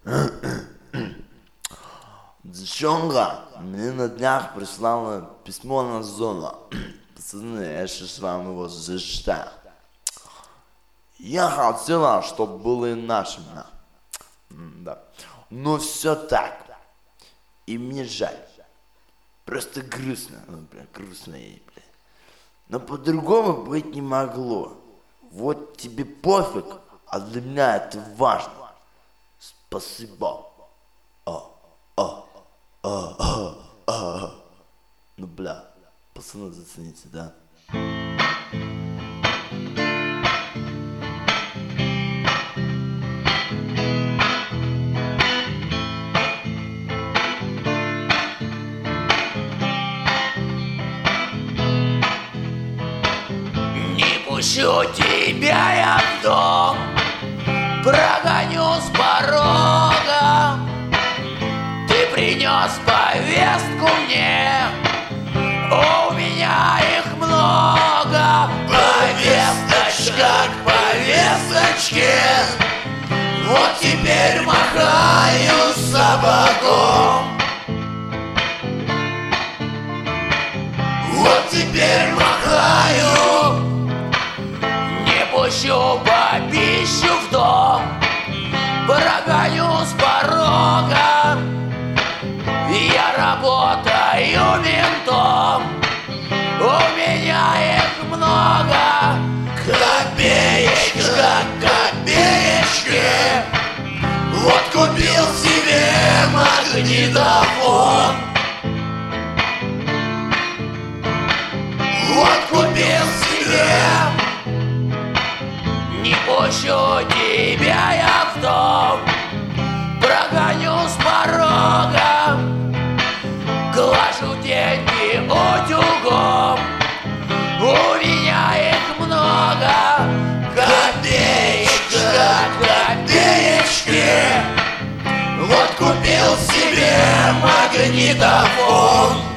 Девчонка мне на днях прислала письмо на зону. Пацаны, я сейчас вам его зачитаю. Я хотела, чтобы было иначе. Да. Но все так. И мне жаль. Просто грустно. Грустно ей, блядь. Но по-другому быть не могло. Вот тебе пофиг, а для меня это важно. Спасибо. Ну, бля, пацаны, зацените, да? Не пущу тебя я в дом, прогоню с порога. Ты принес повестку мне, у меня их много. Повесточка к повесточке, вот теперь махаю сапогом. Вот теперь махаю. Не пущу бабищу в дом, прогоню с порога. Я работаю ментом, у меня их много. Копеечка, копеечки, вот купил себе магнитофон. Вот купил себе. Не пущу тебя я в дом, прогоню с порога. Глажу деньги утюгом, у меня их много. Копеечка, копеечки, вот купил себе магнитофон.